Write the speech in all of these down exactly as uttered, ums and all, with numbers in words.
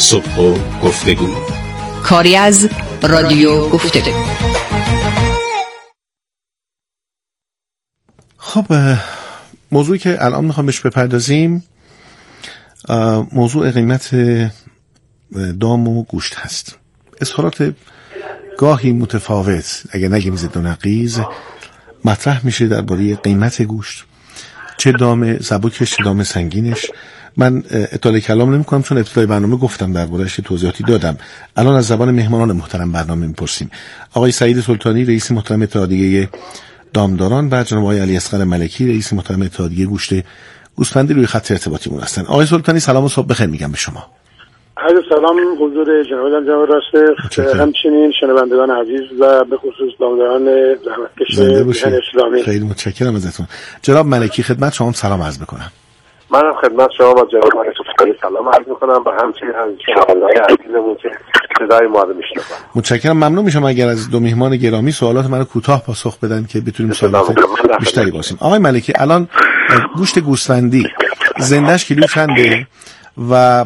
صبح و گفتگو، کاری از رادیو گفتگو. خب موضوعی که الان میخوام بهش بپردازیم موضوع قیمت دام و گوشت هست. اظهارات گاهی متفاوت، اگر نگیم ضد و نقیض، مطرح میشه درباره قیمت گوشت، چه دام سبکش چه دام سنگینش. من اطلاع کلام نمی کنم چون ابتدای برنامه گفتم درباره‌اش توضیحاتی دادم. الان از زبان مهمانان محترم برنامه میپرسیم. آقای سعید سلطانی رئیس محترم اتحادیه دامداران و جناب آقای علی اصغر ملکی رئیس محترم اتحادیه گوشت گوسفندی روی خط ارتباطیمون هستن. آقای سلطانی سلام و صبح بخیر میگم به شما. عرض سلام حضور جناب جناب راسته، همچنین شنوندگان عزیز و به خصوص دامداران زحمتکش اسلامی. خیلی متشکرم ازتون. جناب ملکی خدمت شما سلام عرض میکنم. منم خدمت شما با جناب ملکی سلام عرض میکنم و همچنین شنوندگان عزیزمون که صدای ما رو میشنون. متشکرم. ممنون میشم اگر از دو میهمان گرامی سوالات منو کوتاه پاسخ بدن که بتونیم سوالات بیشتری باشیم. آقای ملکی الان گوشت گوسفندی زندهش کیلو چنده و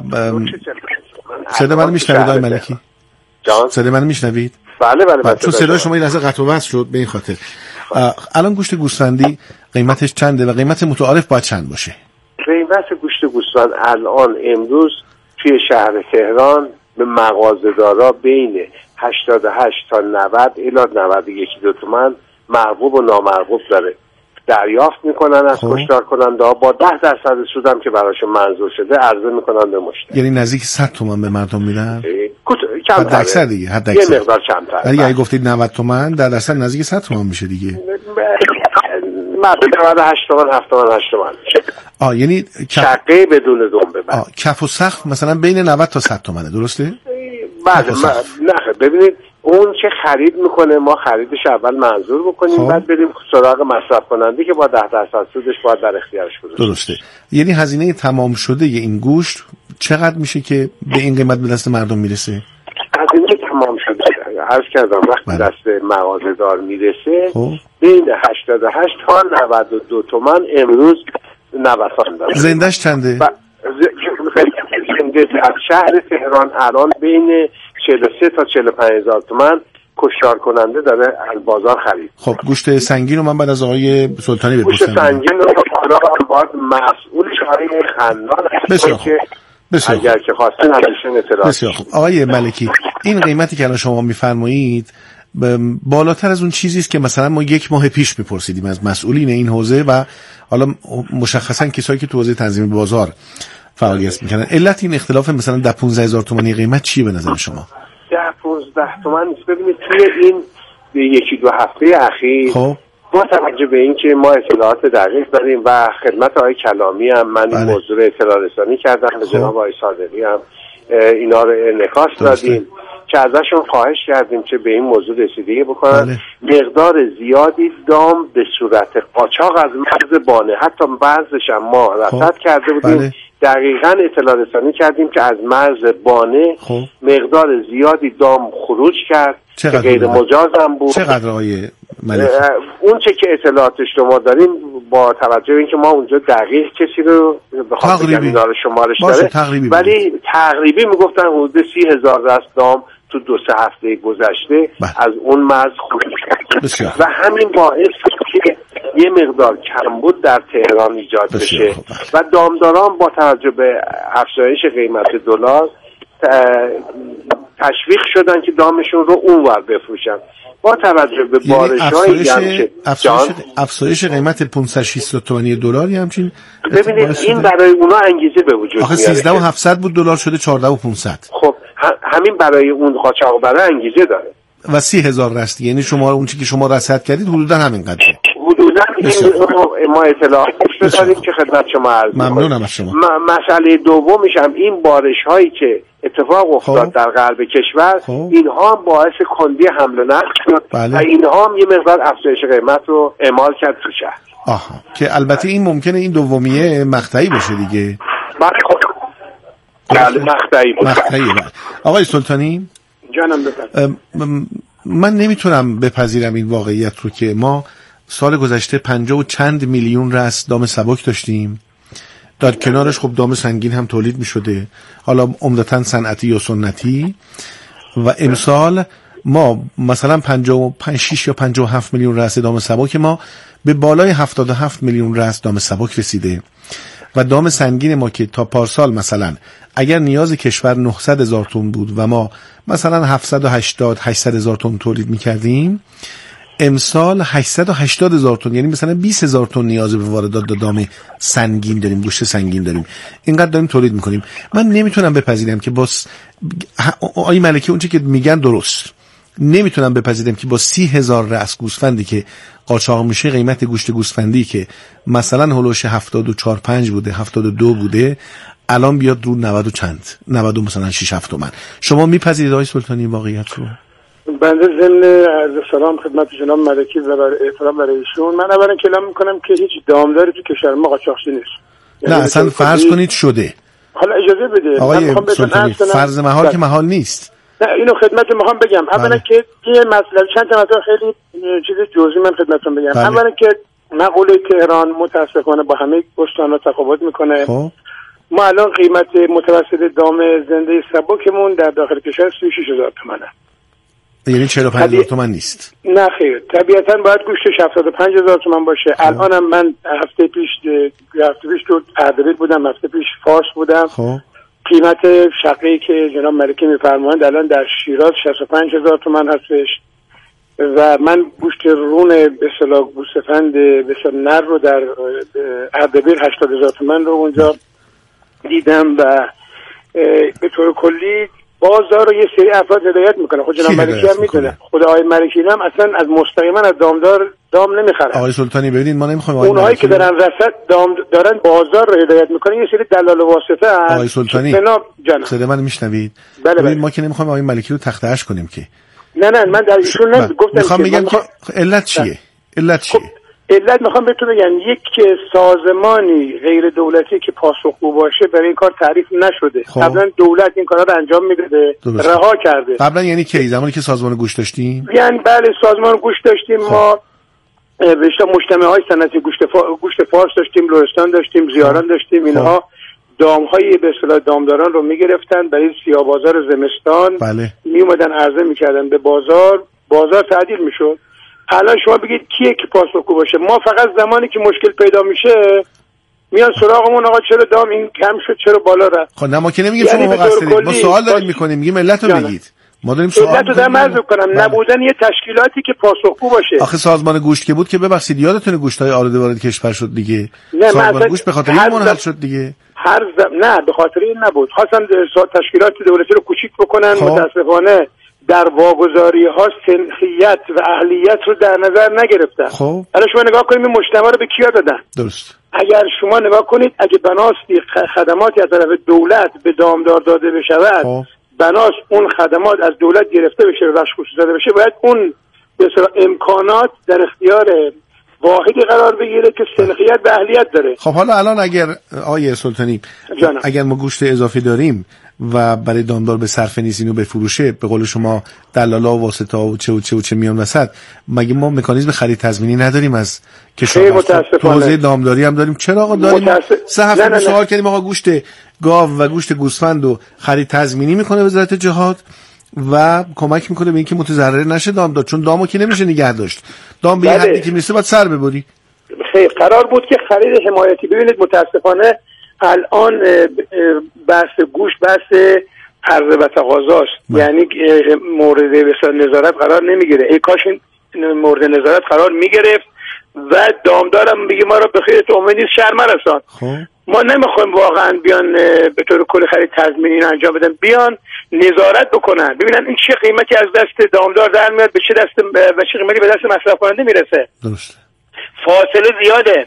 صدا منو میشنوید آقای ملکی؟ جان صدا منو میشنوید؟ بله بله بله. چون صدا شما این لحظه قطع و وصل شد به این خاطر. الان گوشت گوسفندی قیمتش چنده و قیمت متعارف باید چند باشه؟ قیمت گوشت گوسفند الان امروز توی شهر تهران به مغازه‌دارا بین هشتاد و هشت تا نود الی نود و یک دو تومن مرغوب و نامرغوب داره دریافت میکنن از کشتار کننده ها، با ده درصد سود هم که براشون منظور شده عرضه میکنن به مشتری. یعنی نزدیک صد تومن به مردم میدن؟ حد اکثر دیگه، حد اکثر. یه مقدار کمتر. ولی اگه گفتید نود تومن در درصد نزدیک صد تومن میشه دیگه. مردم نود و هشت تومن هفت تومن هشت تومن میشه. آه یعنی شقه بدون دنبه. آه کف و سقف مثلا بین نود تا صد تومنه، درسته؟ بله نه ببینید اون چه خرید میکنه ما خریدش اول منظور بکنیم خب. بعد بریم سراغ مصرف کننده که با ده درصد سودش باید در اختیارش گذاشته. درسته. یعنی هزینه تمام شده ی این گوشت چقدر میشه که به این قیمت به دست مردم میرسه؟ هزینه تمام شده عرض کردم وقتی بله. دست مغازه‌دار میرسه خب. بین هشتاد و هشت تا نود و دو تومن امروز نوسان داره. زندهش چنده؟ ب... زنده از شهر تهران الان بین چهل و سه تا چهل و پنج هزار تومان کشتار کننده داره از بازار خرید. خب گوشت سنگین رو من بعد از آقای سلطانی بپرسم. گوشت سنگین رو باید مسئولش آقای خنان بسیار که بسیار اگر که خواستین ازشون اطلاع. بسیار خوب. آقای ملکی این قیمتی که الان شما میفرمایید بالاتر از اون چیزی است که مثلا ما یک ماه پیش میپرسیدیم از مسئولین این حوزه و حالا مشخصا کسایی که تو حوزه تنظیم بازار فعالیت میکنن. علت این اختلاف مثلا ده پانزده هزار تومانی قیمت چیه به نظر شما؟ ده پانزده تومن نیست. ببینید توی این یکی دو هفته اخیر خب با توجه به این که ما اطلاعات دقیق داریم و خدمت آقای کلامی هم من این موضوع اطلاع رسانی کردم به جناب آقای صادقی هم اینا رو انعکاس دادیم که ازشون خواهش کردیم که به این موضوع رسیدگی بکنن. بله. مقدار زیادی دام به صورت قاچاق از مرز بانه حتی بعضش هم ما رصد کرده بودیم. بله. دقیقاً اطلاع رسانی کردیم که از مرز بانه خب. مقدار زیادی دام خروج کرد که غیر مجاز هم بود. چقدر آقای ملکی؟ اون چه که اطلاعاتش شما داریم با توجه به اینکه ما اونجا دقیق کسی رو به خاطر اینا رو شمارش داره تقریبی ولی تقریبی میگفتن حدود سی هزار دست دام تو دو سه هفته گذشته بله. از اون مرز خروج کرد و همین باعث که یه مقدار کمبود در تهران ایجاد بشه و دامداران با توجه به افزایش قیمت دلار تشویق شدن که دامشون رو اونور بفروشن با توجه به بارش‌هایی که افزایش افزایش قیمت پانصد و شصت تومانی دلاری همچین. ببینید این برای اونا انگیزه به وجود میاره. آخه سیزده و هفتصد بود دلار شده چهارده و پانصد. خب همین برای اون قاچاقبرا انگیزه داره. و سی هزار رست یعنی شما اون چیزی که شما رصد کردید حدودا همین قدره. حدودا ما اطلاعات داریم که خدمت شما عرض می‌کنم. ممنونم از شما. مسئله دومیش هم این بارش‌هایی که اتفاق افتاد خوب. در غرب کشور خوب. اینها هم باعث کندی حمل و نقل شد بله. و اینها هم یه مقدار افزایش قیمت رو اعمال کرد تو شهر. آها که البته این ممکنه این دومیه مقطعی باشه دیگه. بله مقطعی باشه. مقطعی. آقای سلطانی جانم بفرمایید. من نمیتونم بپذیرم این واقعیت رو که ما سال گذشته پنجاه و چند میلیون رأس دام سبک داشتیم در کنارش خب دام سنگین هم تولید می شده، حالا عمدتاً صنعتی یا سنتی. و امسال ما مثلا پنجاه و شش یا پنجاه و هفت میلیون رأس دام سبک ما به بالای هفتاد و هفت میلیون رأس دام سبک رسیده و دام سنگین ما که تا پارسال مثلا اگر نیاز کشور نهصد هزار تن بود و ما مثلا هفتصد و هشتاد هشتصد هزار تن تولید می‌کردیم، امسال هشتصد و هشتاد هزار تن، یعنی مثلا بیست هزار تن نیاز به واردات دام سنگین داریم، گوشت سنگین داریم، اینقدر داریم تولید میکنیم. من نمیتونم بپذیرم که با س... آقای ملکی اونچه که میگن درست، نمیتونم بپذیرم که با سی هزار رأس گوسفندی که قاچاق میشه، قیمت گوشت گوسفندی که مثلا هولوش هفتاد و چهار پنج بوده، هفتاد و دو بوده، الان بیاد رو نود و چند، نود و مثلا شش هفت تومن. شما میپذیرید آقای سلطانی واقعیت رو؟ بنده ضمن عرض سلام خدمت جناب ملکی و برای احترام برای ایشون، من اولا کلام میکنم که هیچ دامداری تو کشور ما قاچاقچی نیست. نه یعنی اصلا فرض کنید شده. حالا اجازه بده آقای سلطانی، فرض محال که محال نیست. نه اینو خدمت میخوام بگم. اولا که یه مسئله چند تا مطلب خیلی چیز جزئی من خدمتتون بگم. بله. اولا که مقوله تهران متاسفانه با همه استان‌ها تفاوت میکنه. خب ما الان قیمت متوسط دام زنده سبکمون در داخل کشور سی و شش هزار تومانه. یعنی چهل و پنج هزار تومان نیست. نه خیر، طبیعتاً باید گوشتش هفتاد و پنج هزار تومان باشه. خب. الانم من هفته پیش هفته پیش تو اردبیل بودم، هفته پیش فارس بودم. خب قیمت شقیقی که جناب ملکی میفرمایند الان در شیراز شصت و پنج هزار تومان هستش و من گوشت رون به اصطلاح گوسفند به اصطلاح نر رو در اردبیل هشتاد هزار تومان رو اونجا دیدم و به طور کلی بازار رو یه سری افراد هدایت میکنه. خود جناب ملکی هم میدونه، خود آقای ملکی هم اصلا از مستقیما از دامدار دام نمیخره. آقای سلطانی ببینید ما نمیخوایم اونهایی که دارن رسد دام دارن بازار رو هدایت میکنن، یه سری دلال واسطه هست. آقای سلطانی صدا من میشنوید؟ بله بله. ما که نمیخوایم آقای ملکی رو تخته اش کنیم که. نه نه من در ایشون نگفتم. میخوام بگم که علت چیه؟ علت چیه؟ علت میخوام بهتون بگم یک سازمانی غیر دولتی که پاسخگو باشه برای این کار تعریف نشده. خب. قبلا دولت این کارا رو انجام میداده، رها کرده. قبلا یعنی کی؟ زمانی که سازمان گوشت داشتیم؟ یعنی بله سازمان گوشت داشتیم. خب. ما بیشتر مجتمع‌های صنعتی گوشت فا... گوشت فارس داشتیم، لرستان داشتیم، زیاران داشتیم. اینها خب. دام‌های به اصطلاح دامداران رو میگرفتن برای سیاه بازار زمستان. بله. میومدن عرضه میکردن به بازار، بازار تعدیل میشد. الان شما بگید کیه که پاسخگو باشه؟ ما فقط زمانی که مشکل پیدا میشه میان سراغمون، آقا چرا دام این کم شد، چرا بالا رفت. خب نه ما که نمیگیم یعنی شما قصدید، ما سوال داریم میکنیم، میگیم علت رو بگید. ما داریم سوال علت رو دارم عرض کنم. نبودن یه تشکیلاتی که پاسخگو باشه. آخه سازمان گوشت که بود که ببخشید یادتونه گوشتای آلوده وارد کشور شد دیگه. سازمان گوشت به خاطر این منحل شد دیگه. هر زم... نه به خاطر این نبود، خواستن تشکیلات دولتی رو کوچیک بکنن. خب. متاسفانه در واگذاری ها سنخیت و اهلیت رو در نظر نگرفتن. خب الان شما نگاه کنید این مجتمع رو به کیا دادن؟ درست. اگر شما نگاه کنید اگه بناستی خدماتی از طرف دولت به دامدار داده بشود، خب. بناس اون خدمات از دولت گرفته بشه و بخش خصوصی داده بشه، باید اون به اصطلاح امکانات در اختیار واحدی قرار بگیره که سنخیت و اهلیت داره. خب حالا الان اگر آقای سلطانی جانم. اگر ما گوشت اضافی داریم و برای دامدار به صرفه نیست اینو بفروشه، به قول شما دلالا و واسطه و چه و چه و چه میان وسط، مگه ما مکانیزم خرید تضمینی نداریم از کشاورز؟ تو حوزه دامداری هم داریم. چرا آقا داریم؟ سه هفته سوال کردیم آقا گوشت گاو و گوشت گوسفند و خرید تضمینی میکنه وزارت جهاد و کمک میکنه به اینکه متضرر نشه دامدار، چون دامو که نمیشه نگه داشت. دام به یه حدی که میرسه باید سر ببری. خیر قرار بود که خرید حمایتی. ببینید متاسفانه الان بحث گوشت بحث عرضه و تقاضاست، یعنی مورد مثلا نظارت قرار نمیگیره. ای کاش این مورد نظارت قرار میگرفت و دامدارم بگه ما رو به خیر تو امید نیست شهر مرسان. ما نمیخوایم واقعا بیان به طور کلی خرید تضمینی انجام بدن، بیان نظارت بکنن ببینن این چه قیمتی از دست دامدار در میاد، به چه دست به چه قیمتی به دست مصرف کننده میرسه. درست. فاصله زیاده.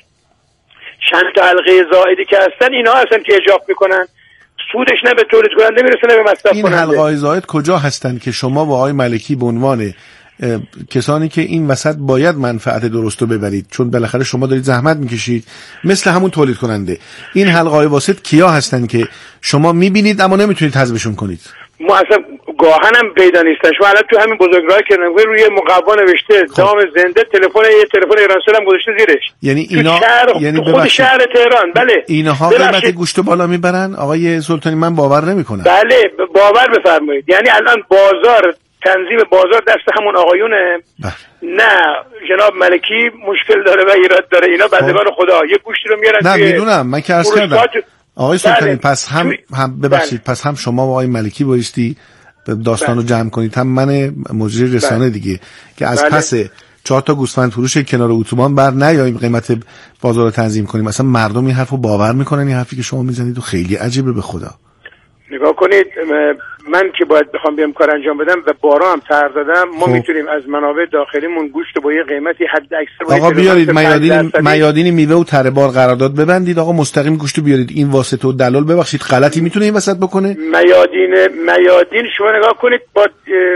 چند تا حلقه زائدی که هستن اینا هستن که اجاق میکنن، سودش نه به تولید کننده میرسه نه به مصرف کننده. این حلقه زائد کجا هستن که شما با آقای ملکی به عنوان کسانی که این وسط باید منفعت درست رو ببرید، چون بالاخره شما دارید زحمت میکشید مثل همون تولید کننده، این حلقه واسط کیا هستن که شما میبینید اما نمیتونید حذفشون کنید؟ ما اصلا گاهنم پیدا نیستن. شما الان تو همین بزرگراه که روی مقوا نوشته خب. دام زنده، تلفن یه تلفن ایرانسل هم گذاشته زیرش. یعنی اینا شهر... یعنی خود شهر تهران. بله اینها قیمت گوشت بالا میبرن آقای سلطانی؟ من باور نمیکنم. بله باور بفرمایید. یعنی الان بازار، تنظیم بازار دست همون آقایونه. بله. نه جناب ملکی مشکل داره و ایراد داره. اینا بندگان خدا یه گوشتی رو میارن. نه میدونم، من که عرض کردم آقای سلطانی. بله. پس هم, هم ببخشید بله. پس هم شما و آقای ملکی بایستی داستان رو جمع کنید، هم من مجری رسانه بله. دیگه که از بله. پس چهار تا گوسفند فروش کنار اتوبان بر نیاییم قیمت بازار رو تنظیم کنیم. مثلا مردم این حرفو باور میکنن؟ این حرفی که شما میزنید و خیلی عجیبه به خدا. نگاه کنید، من که باید بخوام بیام کار انجام بدم و بارا هم تر دادم، ما میتونیم از منابع داخلیمون گوشت با یه قیمتی حد اکثر آقا بیارید میادین میادین میوه و تره بار قرارداد ببندید آقا، مستقیم گوشت بیارید. این واسطه و دلال ببخشید غلطی میتونه این وسط بکنه؟ میادین میادین شما نگاه کنید با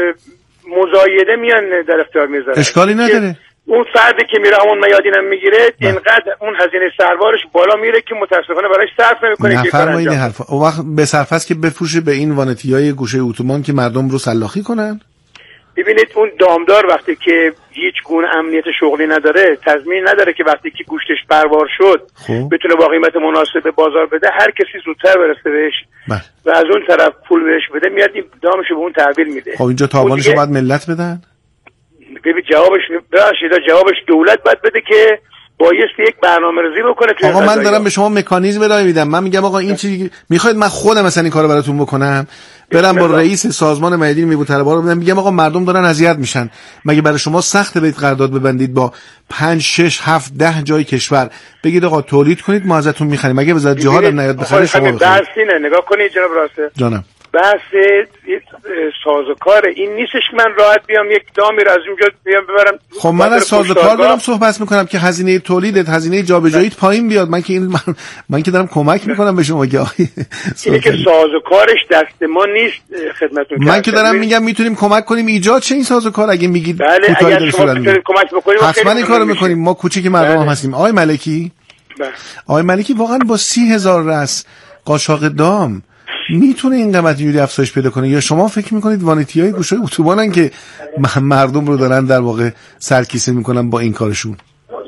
مزایده میان در اختیار میذارن، اشکالی نداره. اون فردی که میره همون میادینم میگیره اینقدر اون هزینه سربارش بالا میره که متاسفانه براش صرف نمیکنه. نفرمایید این حرفا. اون وقت به صرف است که بفروشه به این وانتیای گوشه اتوبان که مردم رو سلاخی کنن. ببینید اون دامدار وقتی که هیچ گونه امنیت شغلی نداره، تضمین نداره که وقتی که گوشتش پروار شد خوب. بتونه با قیمت مناسب بازار بده، هر کسی زودتر برسه بهش بله. و از اون طرف پول بهش بده، میاد این دامشو به اون تحویل میده. خب اینجا تاوانشو باید ملت بدن؟ ببین جوابش ببخشید جوابش دولت باید بده که بایستی یک برنامه‌ریزی بکنه. آقا من دارم به شما مکانیزم ارائه میدم. من میگم آقا این چیزی میخواید من خودم مثلا این کارو براتون بکنم، برم با رئیس سازمان میادین میوه طلب‌ها رو بدم، میگم آقا مردم دارن اذیت میشن، مگه برای شما سخته برید قرارداد ببندید با پنج شش هفت ده جای کشور بگید آقا تولید کنید ما ازتون میخریم، مگه وزارت جهاد هم نیاد بخره شما بخرید؟ درسینه. نگاه کنید جناب راسته جانم، بحث سازوکار این نیستش که من راحت بیام یک دامی رو از اونجا بیام ببرم. خب من از سازوکار دارم صحبت میکنم که هزینه تولیدت، هزینه جابجاییت پایین بیاد. من که این من, من که دارم کمک میکنم به شما که اینه که سازوکارش دست ما نیست. خدمتتون من که دارم میگم میتونیم کمک کنیم ایجاد چه این سازوکار. اگه میگید بله اگر شما میتونید کمک بکنید حتما این کارو میکنیم. ما کوچیک مردم هم هستیم. آقای ملکی بله. آقای ملکی واقعا با سی هزار رس قاچاق دام میتونه این قیمت یوری افزایش پیدا کنه، یا شما فکر میکنید وانتیای گوشه اتوبانن که مردم رو دارن در واقع سرکیسه میکنن با این کارشون؟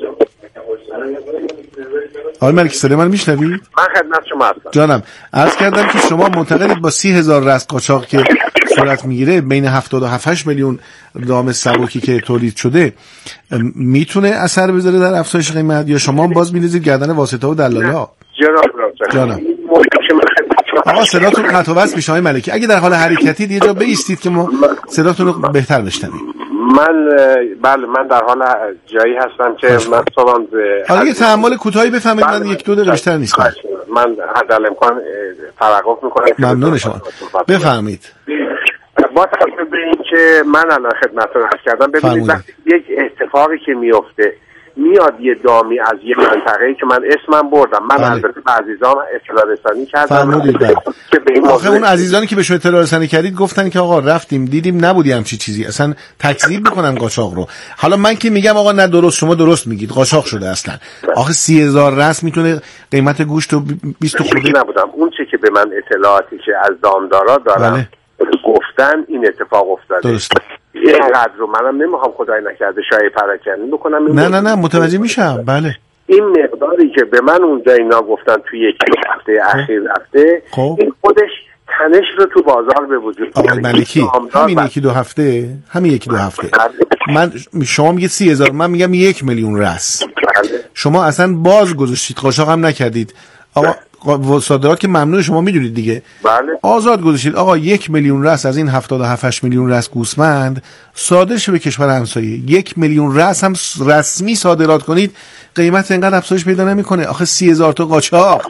آقای ملکی صدای من میشنوید؟ من خدمت شما هستم. جانم عرض کردم که شما معتقدید با سی هزار رس قاچاق که صورت میگیره بین هفتاد و هفت میلیون دام سبکی که تولید شده میتونه اثر بذاره در افزایش قیمت، یا شما باز میریزید گردن واسطه و دلالا؟ جانم آقا صداتون قطع و وصل میشه آقای ملکی. اگه در حال حرکتید یه جا بایستید که ما صداتون رو بهتر بشنویم. من بله من در حال جایی هستم که من صحبم به حالا یه تحمل کوتاهی بفهمید. من یک دو دقیقه بیشتر نیست. من حد الامکان توقف میکنم. ممنون شما. بفرمایید. با توجه به این که من الان خدمتتون عرض کردم، ببینید وقتی یک اتفاقی که میفته میاد یه دامی از یه منطقه‌ای که من اسمم بردم، من البته به عزیزان اطلاع رسانی کردم که به این آخه اون عزیزانی که به شما اطلاع رسانی کردید گفتن که آقا رفتیم دیدیم نبودی همچی چیزی، اصلا تکذیب میکنن قاچاق رو. حالا من که میگم آقا نه درست، شما درست میگید قاچاق شده اصلا. آخه سی هزار رس میتونه قیمت گوشت رو بیست خورده نبودم. اون چیزی که به من اطلاعاتی که از دامدارا دارم بله. گفتن این اتفاق افتاده. درست. اینقدر رو منم نمیخوام خدای نکرده شایعه پراکنی بکنم. نه نه نه متوجه میشم. بله این مقداری که به من اونجا اینا گفتن توی یک هفته اخیر رفته خب. این خودش تنش رو تو بازار به وجود آقای ملکی همین یکی دو هفته همین یکی دو هفته من شما میگید سی هزار، من میگم یک میلیون رس. شما اصلا باز گذاشتید قاچاق هم نکردید. آقا صادرات که ممنوع شما میدونید دیگه. بله. آزاد گذاشتید. آقا یک میلیون رس از این هفتاد و هفت میلیون رس گوسفند صادر شه به کشور همسایه. یک میلیون رس هم رسمی صادرات کنید قیمت اینقدر افزایش پیدا نمیکنه. آخه سی هزار تا قاچاق.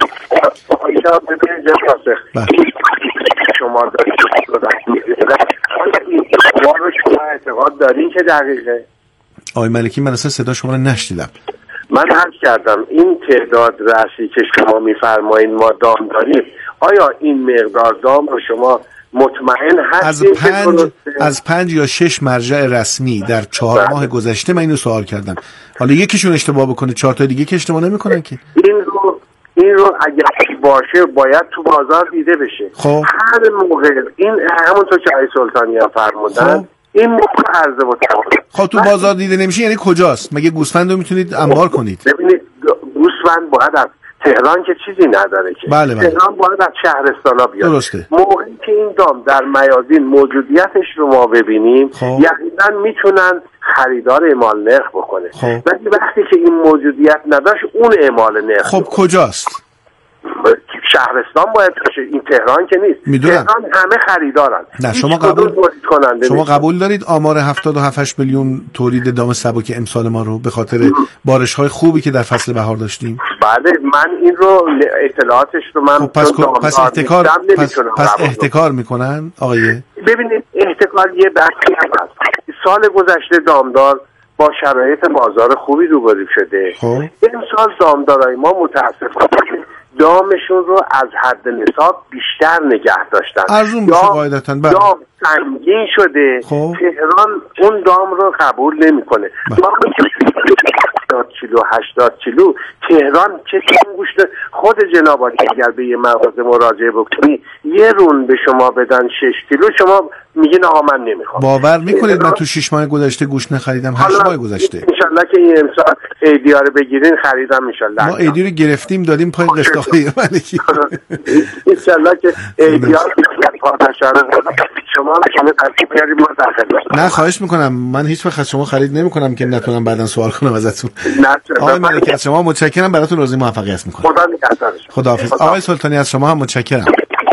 شما دارید شما اعتقاد دارین که دقیقه؟ آقای ملکی من اصلا صدا شما رو نشنیدم. من عرض کردم این تعداد رسی که شما میفرمایید ما دام داریم، آیا این مقدار دام رو شما مطمئن هستید؟ از پنج از پنج یا شش مرجع رسمی در چهار ماه گذشته من اینو سوال کردم. حالا یکیشون اشتباه بکنه چهار تا دیگه که اشتباه نمیکنن که. این رو این رو اگر باشه باید تو بازار دیده بشه. خب هر موقع این همونطور که آقای سلطانی هم فرمودن خب. این موقع عرضه و تقاضا. خب تو بازار دیده نمیشه یعنی کجاست؟ مگه گوسفند رو میتونید انبار کنید؟ ببینید گوسفند باید از تهران که چیزی نداره که بله بله. تهران باید از شهرستانا بیاد. درسته. موقعی که این دام در میادین موجودیتش رو ما ببینیم خب. یقینا میتونن خریدار اعمال نرخ بکنه. خب. ولی وقتی که این موجودیت نداشت اون اعمال نرخ خب بکنه. کجاست؟ شهرستان باید باشه، این تهران که نیست. میدونم. تهران همه خریدارن. نه شما قبول شما قبول دارید آمار هفتاد و هفت میلیون تولید دام سبک امسال ما رو به خاطر بارش‌های خوبی که در فصل بهار داشتیم؟ بله من این رو اطلاعاتش رو من خب پس پس احتکار پس, پس احتکار میکنن آقای؟ ببینید احتکار یه بحثی هم هست. سال گذشته دامدار با شرایط بازار خوبی روبرو شده. خب امسال دامدارای ما متاسفانه دامشون رو از حد نصاب بیشتر نگه داشتن. ارزون میشه قاعدتاً. دام سنگین شده. خب. تهران اون دام رو قبول نمیکنه. دامی که هفتاد کیلو هشتاد کیلو تهران چه کم گوشت خود جناب عالی اگر به یه مغازه مراجعه بکنی یه رون به شما بدن شش کیلو شما میگین آقا من نمیخوام. باور میکنید من تو شش ماه گذشته گوشت نخریدم؟ هشت ماه گذشته ان شاءالله که این امسال ایدی رو بگیرین خریدم ان شاءالله. ما ایدی رو گرفتیم دادیم پای قسط آقای ملکی. ان شاءالله که ایدی شما شما ترتیب بیارید ما داخل. نه خواهش میکنم من هیچ وقت از شما خرید نمیکنم که نتونم بعداً سوال کنم ازتون. آقای ملکی از شما متشکرم براتون روزی موفقیت میکنم. خدا نگهدار. خداحافظ. آقای سلطانی از شما هم متشکرم.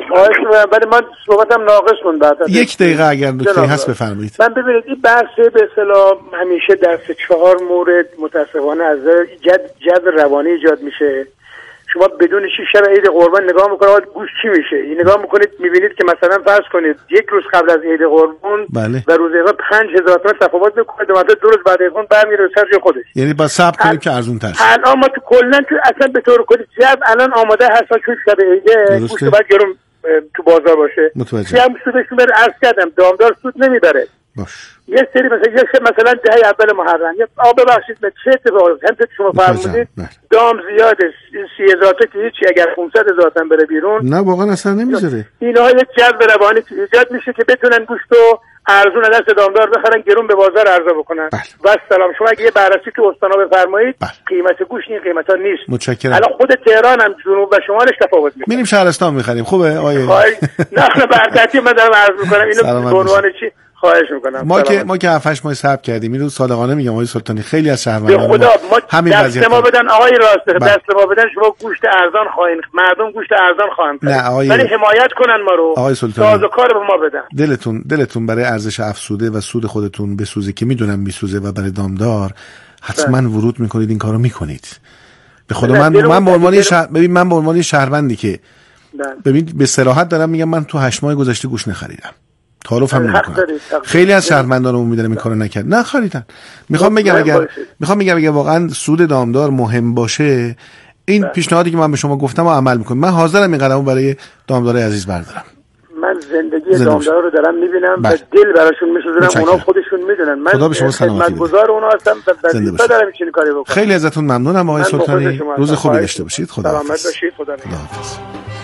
ولی من صحبتم ناقص موند بعد یک دقیقه اگر نکته هست بفرمایید. من ببینید این بحث به اصطلاح همیشه در سه چهار مورد متاسفانه از جد جد روانی ایجاد میشه. شما بدون چی شب عید قربان نگاه میکنید گوشت چی میشه؟ این نگاه میکنید میبینید که مثلا فرض کنید یک روز قبل از عید قربان بله. و روز عید پنج هزار تومان تفاوت میکنه دوباره دو روز بعد عید برمیره سر جای خودش. یعنی با صبر کنیم که ارزون تر شه. الان ما تو کلا تو اصلا به طور کلی جذب الان آماده هست چون شب عید گوشت بعد گرم تو بازار باشه. متوجه. هم سودشون بره عرض کردم دامدار سود نمیبره. باش. یه سری مثلا یه سری مثلا دهه اول محرم یا آب ببخشید به چه اتفاقی همونطور شما فرمودید دام زیاده سی هزار تا که هیچی اگر پانصد هزار تا بره بیرون نه واقعا اصلا نمیذاره. اینا یه جذب روانی ایجاد میشه که بتونن گوشتو ارزون از دست دامدار بخرن گرون به بازار عرضه بکنن. و سلام شما اگه یه بررسی تو استانا بفرمایید قیمت گوشت این قیمتا نیست. متشکرم. الان خود تهران هم جنوب و شمالش تفاوت میکنه. میریم شهرستان میخریم. خوبه آیه نه نه برکتی من دارم عرض میکنم اینو به عنوان چی خواهش میکنم. ما که ما که هفت هشت ماه صبر کردیم. اینو صادقانه میگم آقای سلطانی خیلی از شهروندان خدا ما همین دست ما بدن آقای راست دست ما بدن شما گوشت ارزان خواهید مردم گوشت ارزان خواهند نه آقای ولی حمایت کنن ما رو آقای سلطانی سازوکار به ما بدن. دلتون دلتون برای ارزش افزوده و سود خودتون بسوزه که میدونم میسوزه و برای دامدار حتما ورود میکنید این کارو میکنید. به خدا من من به عنوان شهر ببین من به عنوان شهروندی که ببین به صراحت دارم میگم من تو هشت ماه گذشته گوشت نخریدم. تعارف هم نمی‌کنم. خیلی از شهروندانمون میدونم این کارو نکرد. نه خریدن. میخوام بگم اگر میخوام بگم اگر واقعا سود دامدار مهم باشه این پیشنهادی که من به شما گفتم رو عمل میکنم. من حاضرم این قدمو برای دامدارای عزیز بردارم. من زندگی دامدار رو دارم میبینم و دل براشون میسوزونم. اونا خودشون میدونن من خدا به شما سلامتی بده. خدمتگزار اونا هستم و وظیفه دارم چنین کاری بکنم. خیلی ازتون ممنونم آقای سلطانی. روز خوبی داشته باشید. خدا سلامت باشید. خدا حافظ.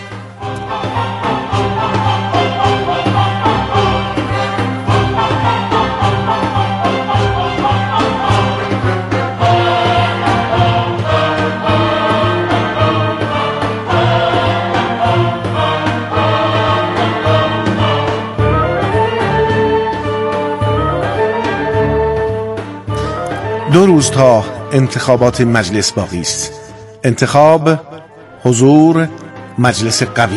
دو روز تا انتخابات مجلس باقی است. انتخاب، حضور، مجلس قوی.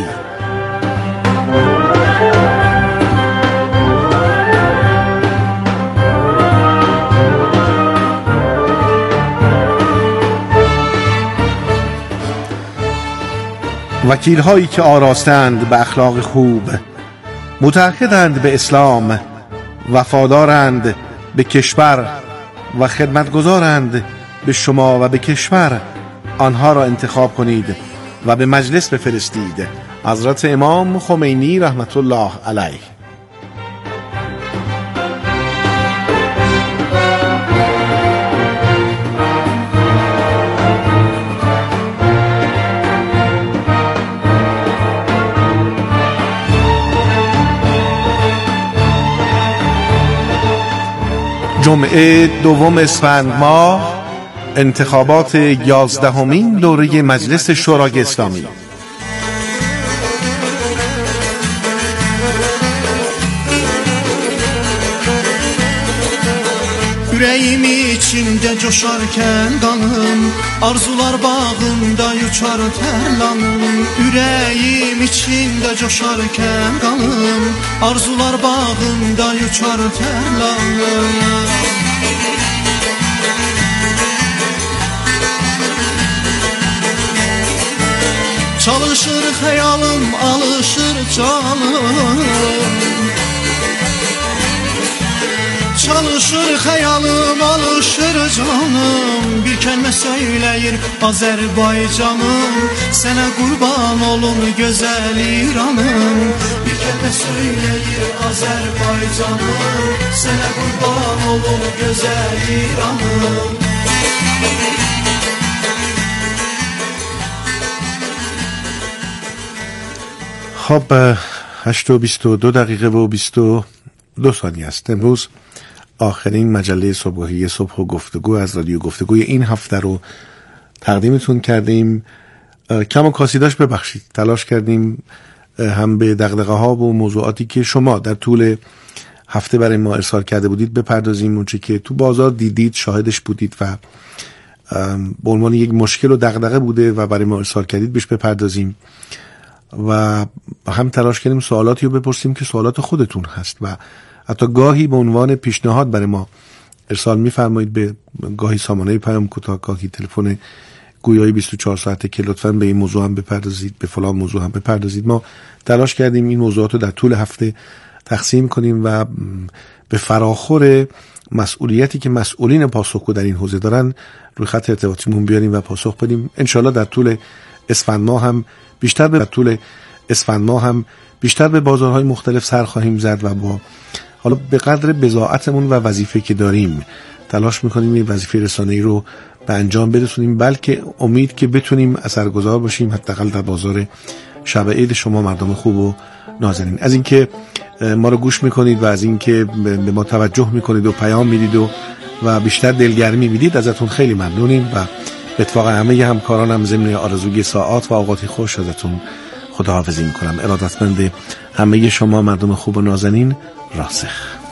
وکیل هایی که آراستند به اخلاق خوب، متعهدند به اسلام، وفادارند به کشور و خدمتگزارند به شما و به کشور، آنها را انتخاب کنید و به مجلس بفرستید. حضرت امام خمینی رحمت الله علیه. جمعه دوم اسفند ماه انتخابات یازدهمین دوره مجلس شورای اسلامی. Ürəyimi içimdə coşarkən qanım, arzular bağında uçar tərlanım. Ürəyim içimdə coşarkən qanım, arzular bağında uçar tərlanım. Çalışır xəyalım, alışır canım. Çalışır xəyalım, alışır canım. Bir kəlmə söyləyir Azərbaycanım, sənə qurban olun gözəl İranım. Bir kəlmə söyləyir Azərbaycanım, sənə qurban olun gözəl İranım. خب هشت و بیست و دو دقیقه و بیست و دو ثانیه است. امروز آخرین مجله صبحگاهی صبح و گفتگو از رادیو گفتگوی این هفته رو تقدیمتون کردیم. کم و کاسی داشت، ببخشید. تلاش کردیم هم به دغدغه ها و موضوعاتی که شما در طول هفته برای ما ارسال کرده بودید بپردازیم، اونچه که تو بازار دیدید، شاهدش بودید و به عنوان یک مشکل و دغدغه بوده و برای ما ارسال کردید بهش بپردازیم. و هم تلاش کردیم سوالاتی رو بپرسیم که سوالات خودتون هست و حتی گاهی به عنوان پیشنهاد برای ما ارسال می‌فرمایید، به گاهی سامانه پیام کوتاه، گاهی تلفن گویایی بیست و چهار ساعته که لطفاً به این موضوع هم بپردازید، به فلان موضوع هم بپردازید. ما تلاش کردیم این موضوعات رو در طول هفته تقسیم کنیم و به فراخور مسئولیتی که مسئولین پاسخگو در این حوزه دارن روی خط ارتباطیمون بیاریم و پاسخ بدیم. انشالله در طول اسفند ماه هم بیشتر به طول اسفند ماه هم بیشتر به بازارهای مختلف سر خواهیم زد و با حالا به قدر بضاعتمون و وظیفه که داریم تلاش میکنیم این وظیفه رسانه‌ای رو به انجام برسونیم، بلکه امید که بتونیم اثرگذار باشیم حداقل در بازار شب عید شما مردم خوب و نازنین. از اینکه ما رو گوش میکنید و از اینکه به ما توجه میکنید و پیام میدید و و بیشتر دلگرمی میدید ازتون خیلی ممنونیم و به اتفاق همه همکارانم هم ضمن آرزوی ساعات و اوقات خوش ازتون خداحافظی میکنم. ارادتمند همه شما مردم خوب و نازنین، راسخ.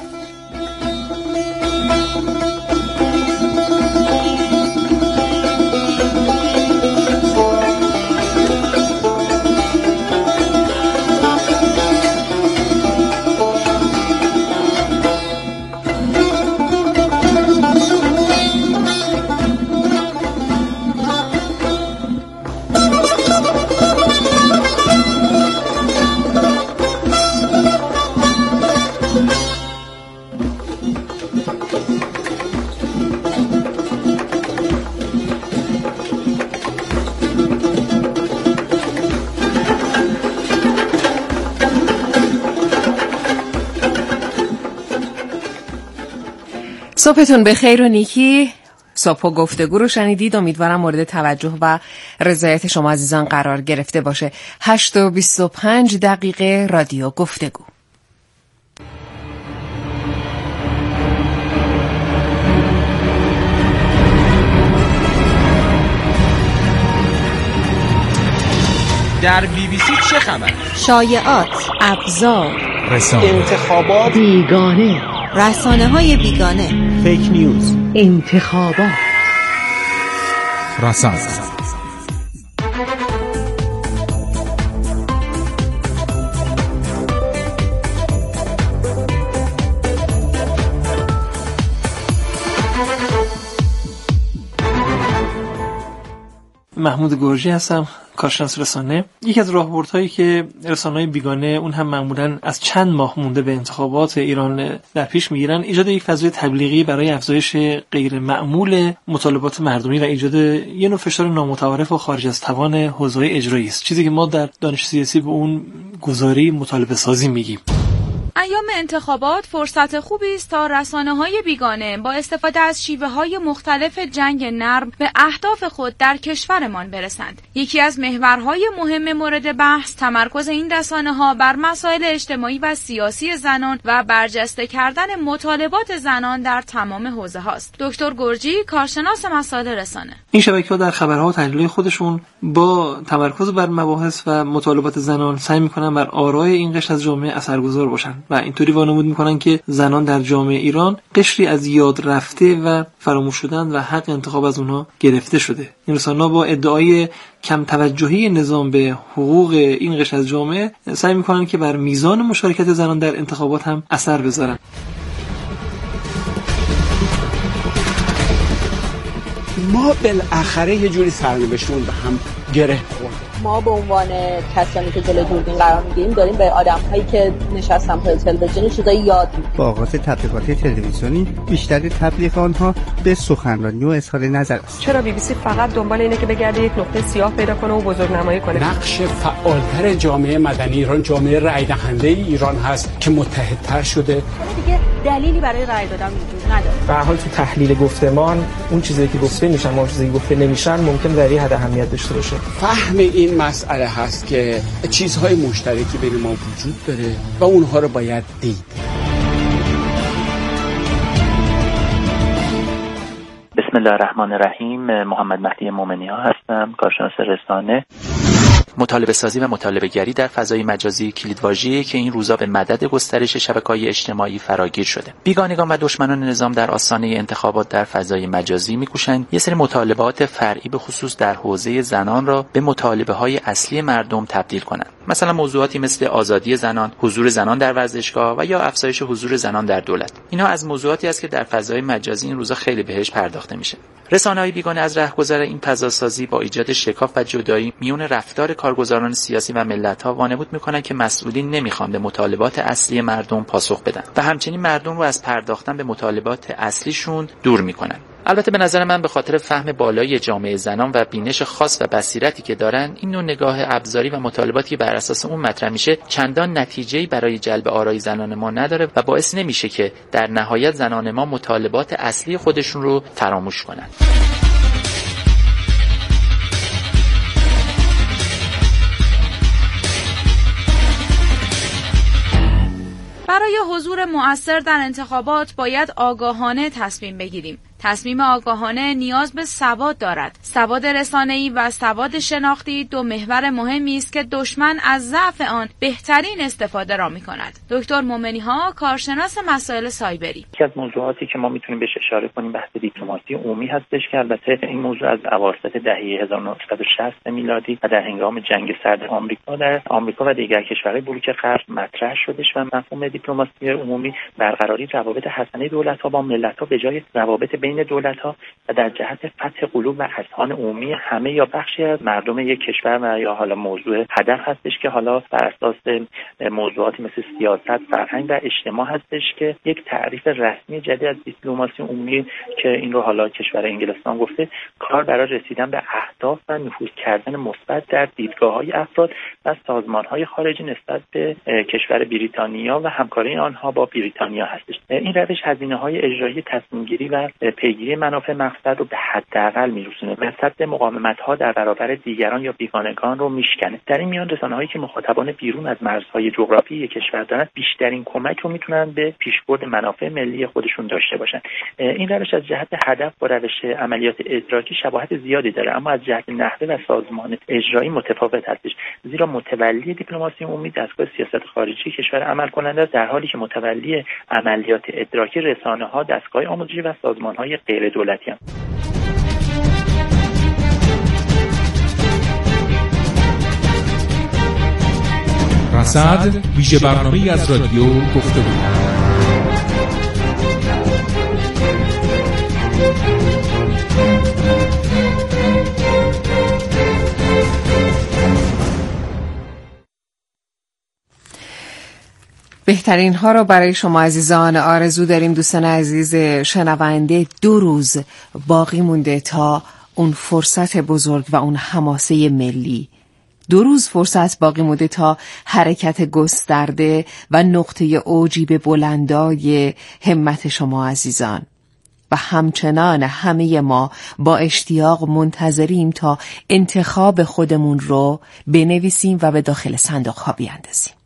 صبحتون به خیر و نیکی. صبح و گفتگو رو شنیدید. امیدوارم مورد توجه و رضایت شما عزیزان قرار گرفته باشه. هشت و بیست و پنج دقیقه رادیو گفتگو. در بی بی سی چه خبر؟ شایعات، ابزار، رسانه، انتخابات بیگانه، رسانه های بیگانه، فیک نیوز، انتخابات، رسانه. محمود گرجی هستم، کارشناس رسانه. یکی از راهبردهایی که رسانه‌های بیگانه اون هم معمولاً از چند ماه مونده به انتخابات ایران در پیش میگیرن، ایجاد یک فضای تبلیغی برای افزایش غیر معمول مطالبات مردمی و ایجاد یه نوع فشار نامتعارف و خارج از توان حوزه اجرایی است، چیزی که ما در دانش سیاسی به اون گزاری مطالبه سازی میگیم. ایام انتخابات فرصت خوبی است تا رسانه‌های بیگانه با استفاده از شیوه‌های مختلف جنگ نرم به اهداف خود در کشورمان برسند. یکی از محورهای مهم مورد بحث تمرکز این رسانه‌ها بر مسائل اجتماعی و سیاسی زنان و برجسته کردن مطالبات زنان در تمام حوزه هاست. دکتر گرجی، کارشناس مسائل رسانه: این شبکه‌ها در خبرها و تحلیل‌های خودشون با تمرکز بر مباحث و مطالبات زنان سعی می‌کنن بر آرای این قشر از جامعه اثرگذار باشن و اینطوری وانمود می‌کنن که زنان در جامعه ایران قشری از یاد رفته و فراموش شدن و حق انتخاب از اونها گرفته شده. این رسانه‌ها با ادعای کم توجهی نظام به حقوق این قشر از جامعه سعی می‌کنن که بر میزان مشارکت زنان در انتخابات هم اثر بذارن. ما بالاخره یه جوری سرنوشتمون به هم گره خورد. ما به عنوان کسانی که جلوی دوربین قرار می‌گیریم داریم به آدم‌هایی که نشستن پای تلویزیون چیزایی یاد می‌دیم. با آغاز تبلیغات تلویزیونی بیشتر تبلیغ آنها به سخنرانی و اظهار نظر است. چرا بی بی سی فقط دنبال اینه که بگرده یک نقطه سیاه پیدا کنه و بزرگنمایی کنه؟ نقش فعالتر جامعه مدنی ایران، جامعه رأی دهنده ایران هست که متحدتر شده. دیگه دلیلی برای رأی دادن وجود نداره. به هر حال تو تحلیل گفتمان اون چیزی که گفته میشن و چیزی که گفته نمیشن ممکن در حد اهمیت داشته باشه. فهم این مسئله هست که چیزهای مشترکی بین ما وجود داره و اونها رو باید دید. بسم الله الرحمن الرحیم. محمد مهدی مومنی‌ها هستم، کارشناس رسانه. مطالبه سازی و مطالبه گری در فضای مجازی کلیدواژه‌ای که این روزا به مدد گسترش شبکه‌های اجتماعی فراگیر شده. بیگانگان و دشمنان نظام در آستانه انتخابات در فضای مجازی می‌کوشند یه سری مطالبات فرعی به خصوص در حوزه زنان را به مطالبه‌های اصلی مردم تبدیل کنند. مثلا موضوعاتی مثل آزادی زنان، حضور زنان در ورزشگاه و یا افزایش حضور زنان در دولت. اینها از موضوعاتی است که در فضای مجازی این روزا خیلی بهش پرداخته میشه. رسانه‌های بیگانه از رهگذر این فضاسازی با ایجاد شکاف و جدایی میون رفتار کارگزاران سیاسی و ملت‌ها وانمود می‌کنند که مسئولین نمی‌خوان به مطالبات اصلی مردم پاسخ بدن و همچنین مردم رو از پرداختن به مطالبات اصلیشون دور می‌کنن. البته به نظر من به خاطر فهم بالای جامعه زنان و بینش خاص و بصیرتی که دارن، این نوع نگاه ابزاری و مطالباتی که بر اساس اون مطرح میشه چندان نتیجه‌ای برای جلب آرای زنان ما نداره و باعث نمیشه که در نهایت زنان ما مطالبات اصلی خودشون رو فراموش کنن. برای حضور مؤثر در انتخابات باید آگاهانه تصمیم بگیریم. تصمیم آگاهانه نیاز به سواد دارد. سواد رسانه‌ای و سواد شناختی دو محور مهمی است که دشمن از ضعف آن بهترین استفاده را می‌کند. دکتر مومنی‌ها، کارشناس مسائل سایبری: یکی از موضوعاتی که ما میتونیم بهش اشاره کنیم بحث دیپلماسی عمومی هستش که البته این موضوع از اواسط دهه هزار و نهصد و شصت میلادی و در هنگام جنگ سرد آمریکا در آمریکا و دیگر کشورهای بلوک غرب مطرح شدش و مفهوم دیپلماسی عمومی برقراری روابط حسنه دولت‌ها با ملت‌ها به جای روابط بین دولت‌ها و در جهت فتح قلوب و اذهان عمومی همه یا بخشی از مردم یک کشور و یا حالا موضوع هدف هستش که حالا بر اساس موضوعاتی مثل سیاست، فرهنگ و اجتماع هستش که یک تعریف رسمی جدید از دیپلماسی عمومی که این رو حالا کشور انگلستان گفته، کار برای رسیدن به اهداف و نفوذ کردن مثبت در دیدگاه‌های افراد و سازمان‌های خارجی نسبت به کشور بریتانیا و همکاری آنها با بریتانیا هستش. این روش هزینه‌های اجرایی تصمیم‌گیری و پیگیری منافع مقصد رو به حداقل میرسونه و سد مقاومت‌ها در برابر دیگران یا بیگانگان رو میشکنه. در این میان رسانه‌هایی که مخاطبان بیرون از مرزهای جغرافیایی کشور دارن بیشترین کمک رو میتونن به پیشبرد منافع ملی خودشون داشته باشن. این روش از جهت هدف با روش عملیات ادراکی شباهت زیادی داره، اما از جهت نحوه و سازمان اجرایی متفاوت هستش، زیرا متولی دیپلماسی عمومی دستگاه سیاست خارجی کشور عمل کننده است، در حالی که متولی عملیات ادراکی رسانه‌ها دستگاه آموزشی و سازمان‌های غیر دولتی هم. رصد ویژه برنامه‌ای از رادیو گفتگو. بهترین ها رو برای شما عزیزان آرزو داریم. دوستان عزیز شنونده، دو روز باقی مونده تا اون فرصت بزرگ و اون حماسه ملی دو روز فرصت باقی مونده تا حرکت گسترده و نقطه اوجی به بلندای همت شما عزیزان. و همچنان همه ما با اشتیاق منتظریم تا انتخاب خودمون رو بنویسیم و به داخل صندوق ها بیاندازیم.